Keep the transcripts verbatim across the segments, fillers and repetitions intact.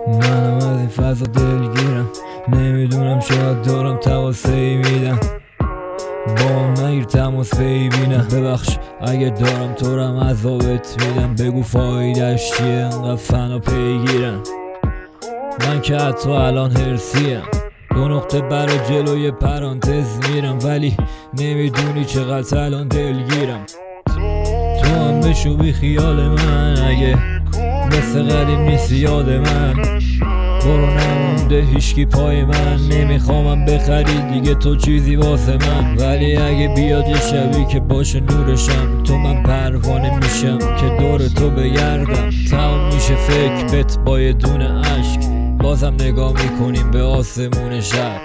منم از این فضا دلگیرم، نمیدونم شاید دارم تقاصی میدم، با نگیر تماس ببینم. ببخش اگه دارم تو رم عذابت میدم، بگو فایدش چیه انقدر فنا پیگیرم. من که حتی الان هرسیم، دو نقطه برا جلوی پرانتز میرم، ولی نمیدونی چقدر الان دلگیرم. تو هم بشو بی خیال من، اگه مثل قدیم نیستی یاد من. برو نمونده هیشکی پای من، نمیخوامم بخری دیگه تو چیزی واسه من. ولی اگه بیاد یه شبی که باشه نورشم، تو من پروانه میشم که دور تو بگردم. تمام میشه فکر بت با یه دونه عشق، بازم نگاه میکنیم به آسمون شب.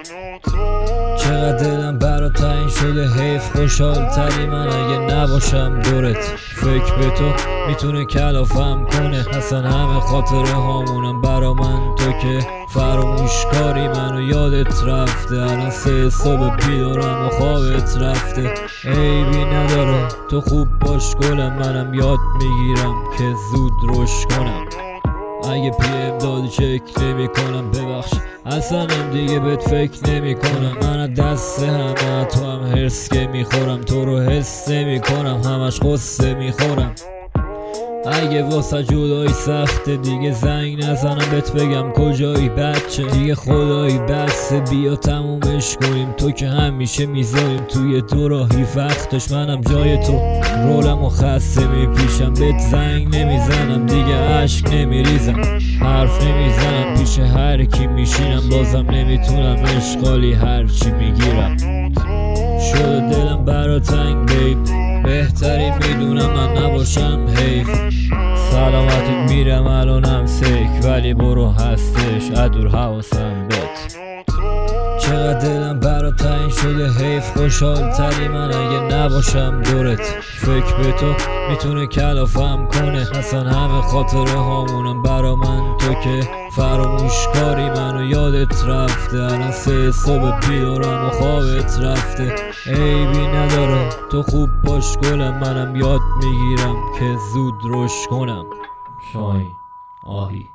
چقدر دلم برات تنگ شده، حیف خوشحال تری من اگه نباشم دورت. فکر به تو میتونه کلافم کنه، اصلا همه خاطره هامونم برا من. تو که فراموش کاری منو یادت رفته، الان سه صبح بیدارم و خوابت رفته. عیبی نداره تو خوب باش گلم، منم یاد میگیرم که زود رشد کنم. اگه پی ام دادی چک نمی کنم، ببخش اصلا هم دیگه بهت فکر نمی کنم. من از دست همه تو هم هرس که میخورم، تو رو حس نمی کنم همش قصه میخورم. اگه واسه جدایی سخته دیگه زنگ نزنم بهت بگم کجایی بچه، دیگه خدایی بسته بیا تمومش کنیم. تو که همیشه میذاریم توی دو راهی وقتش، منم جای تو رولم و خسته میپیشم. بهت زنگ نمیزنم دیگه عشق نمیریزم، حرف نمیزنم پیش هر کی میشینم. بازم نمیتونم اشغالی هرچی میگیرم. شده دلم برا تنگ بیب، بهتری میدونم من نباشم حیف. سلامتت میرم الانم سک، ولی برو هستش ادور حواسم بت. چقدر دلم برا تنگ شده، حیف خوشحال تری من اگه نباشم دورت. فکر به تو میتونه کلافم کنه، اصلا همه خاطره هامونم برا من. تو که فراموش کاری منو یادت رفته، الان سه صبح بیدارم و خوابت رفته. عیبی نداره تو خوب باش گلم، منم یاد میگیرم که زود رشد کنم. شاهین آهی